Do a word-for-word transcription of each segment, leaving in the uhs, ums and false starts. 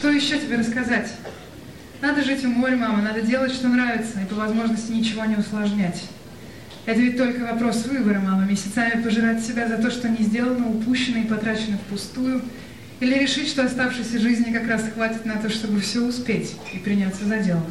Что еще тебе рассказать? Надо жить у моря, мама, надо делать, что нравится, и по возможности ничего не усложнять. Это ведь только вопрос выбора, мама, месяцами пожирать себя за то, что не сделано, упущено и потрачено впустую, или решить, что оставшейся жизни как раз хватит на то, чтобы все успеть и приняться за дело.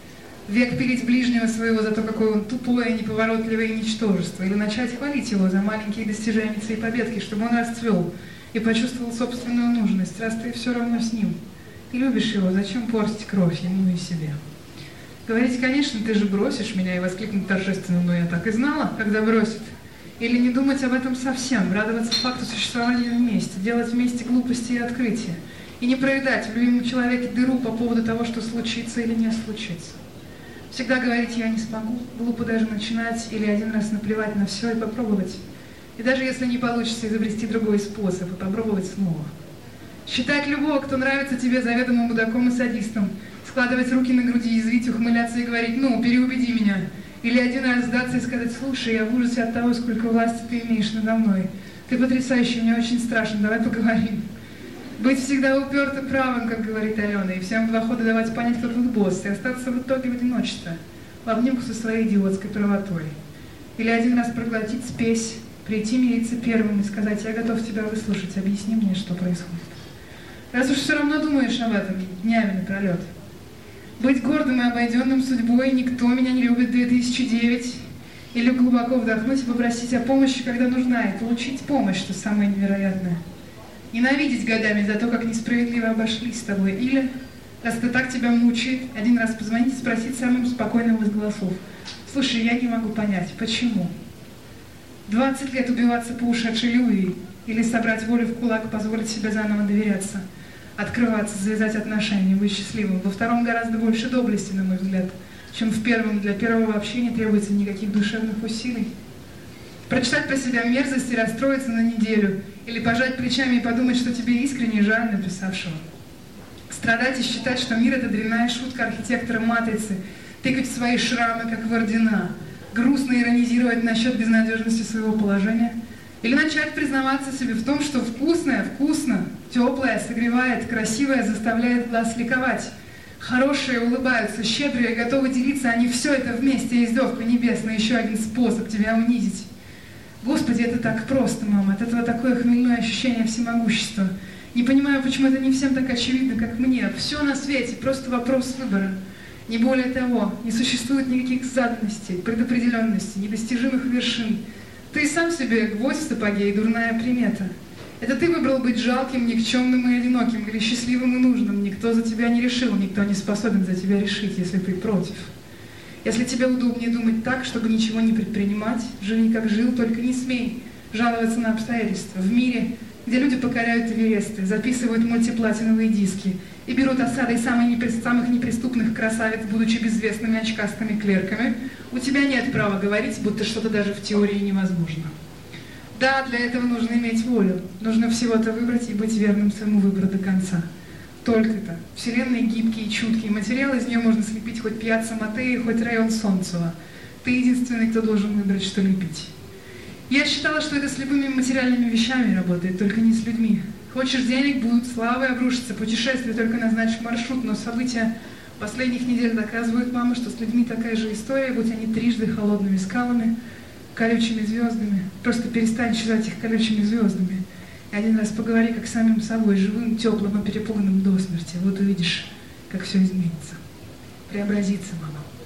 Век пилить ближнего своего за то, какое он тупое, неповоротливое ничтожество, или начать хвалить его за маленькие достижения и победки, чтобы он расцвел и почувствовал собственную нужность, раз ты все равно с ним. Ты любишь его, зачем портить кровь ему и себе? Говорить, конечно, ты же бросишь меня, и воскликнуть торжественно, но я так и знала, когда бросит. Или не думать об этом совсем, радоваться факту существования вместе, делать вместе глупости и открытия, и не проедать в любимом человеке дыру по поводу того, что случится или не случится. Всегда говорить «я не смогу», глупо даже начинать или один раз наплевать на все и попробовать. И даже если не получится, изобрести другой способ и попробовать снова. Считать любого, кто нравится тебе, заведомым мудаком и садистом, складывать руки на груди, язвить, ухмыляться и говорить «ну, переубеди меня». Или один раз сдаться и сказать «слушай, я в ужасе от того, сколько власти ты имеешь надо мной. Ты потрясающий, мне очень страшно, давай поговорим». Быть всегда упертым правым, как говорит Алена, и всем в два хода давать понять, кто тут босс, и остаться в итоге в одиночестве, в обнимку со своей идиотской правотой. Или один раз проглотить спесь, прийти мириться первым и сказать «я готов тебя выслушать, объясни мне, что происходит». Раз уж все равно думаешь об этом днями напролет. Быть гордым и обойденным судьбой, никто меня не любит две тысячи девять. Или глубоко вдохнуть и попросить о помощи, когда нужна, и получить помощь, что самое невероятное. Ненавидеть годами за то, как несправедливо обошлись с тобой. Или, раз это так тебя мучает, один раз позвонить и спросить самым спокойным из голосов. Слушай, я не могу понять, почему? двадцать лет убиваться по ушедшей любви. Или собрать волю в кулак, позволить себе заново доверяться. Открываться, завязать отношения, быть счастливым. Во втором гораздо больше доблести, на мой взгляд, чем в первом. Для первого вообще не требуется никаких душевных усилий. Прочитать про себя мерзость и расстроиться на неделю. Или пожать плечами и подумать, что тебе искренне жаль написавшего. Страдать и считать, что мир — это дрянная шутка архитектора матрицы. Тыкать в свои шрамы, как в ордена. Грустно иронизировать насчет безнадежности своего положения. Или начать признаваться себе в том, что вкусное вкусно, теплое согревает, красивое заставляет глаз ликовать. Хорошие улыбаются, щедрые готовы делиться, они все это вместе, издевка небесная, еще один способ тебя унизить. Господи, это так просто, мама, от этого такое хмельное ощущение всемогущества. Не понимаю, почему это не всем так очевидно, как мне. Все на свете, просто вопрос выбора. Не более того, не существует никаких заданностей, предопределенностей, недостижимых вершин. Ты сам себе гвоздь в сапоге и дурная примета. Это ты выбрал быть жалким, никчемным и одиноким, или счастливым и нужным. Никто за тебя не решил, никто не способен за тебя решить, если ты против. Если тебе удобнее думать так, чтобы ничего не предпринимать, живи как жил, только не смей жаловаться на обстоятельства. В мире, где люди покоряют эвересты, записывают мультиплатиновые диски и берут осадой самых неприступных красавиц, будучи безвестными очкастыми клерками, у тебя нет права говорить, будто что-то даже в теории невозможно. Да, для этого нужно иметь волю. Нужно всего-то выбрать и быть верным своему выбору до конца. Только-то. Вселенная гибкий и чуткий. Материал из нее можно слепить хоть Пьяцца Матеи, хоть район Солнцева. Ты единственный, кто должен выбрать, что любить. Я считала, что это с любыми материальными вещами работает, только не с людьми. Хочешь денег, будут славы, обрушатся путешествия, только назначь маршрут, но события последних недель доказывают, мама, что с людьми такая же история, будь они трижды холодными скалами, колючими звездами. Просто перестань считать их колючими звездами. И один раз поговори как с самим собой, живым, теплым и перепуганным до смерти. Вот увидишь, как все изменится. Преобразится, мама.